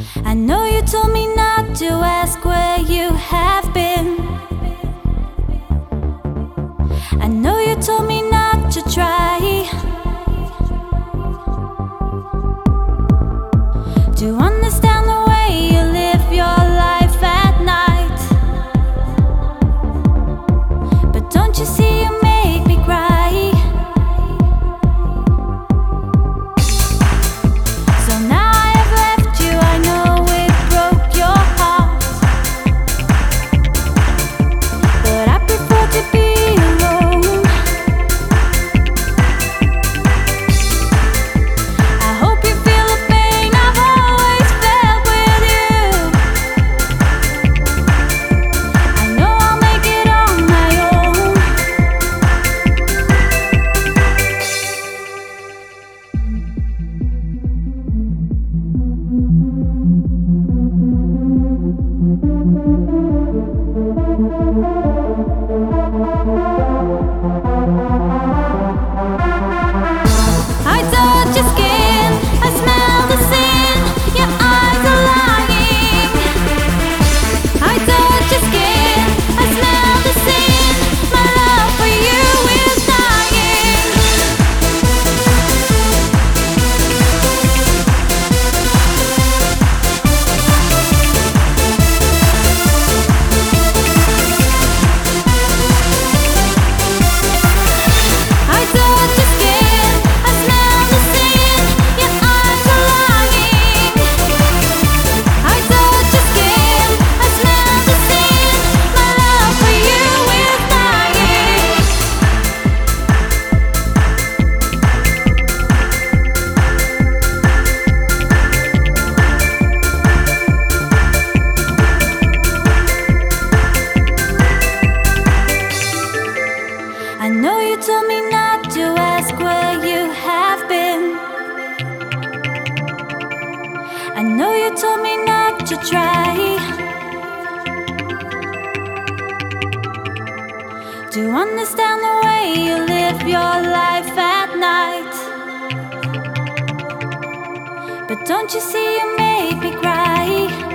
I know you told me not to ask where you have been. I know you told me not to try to understand the way you live your life at night. But don't you see you make me cry? So now I have left you, I know it broke your heart, but I prefer to be alone. I hope you feel the pain I've always felt with you. I know I'll make it on my own. I touch your skin, I smell the sin, your eyes are lying. I touch your skin, I smell the sin, my love for you is dying. I touch your skin, I smell the sin, your eyes are lying. I touch your skin, I smell the sin, my love for you is dying. I know you told me not to ask where you have been. I know you told me not to try to understand the way you live your life at night. But don't you see you make me cry?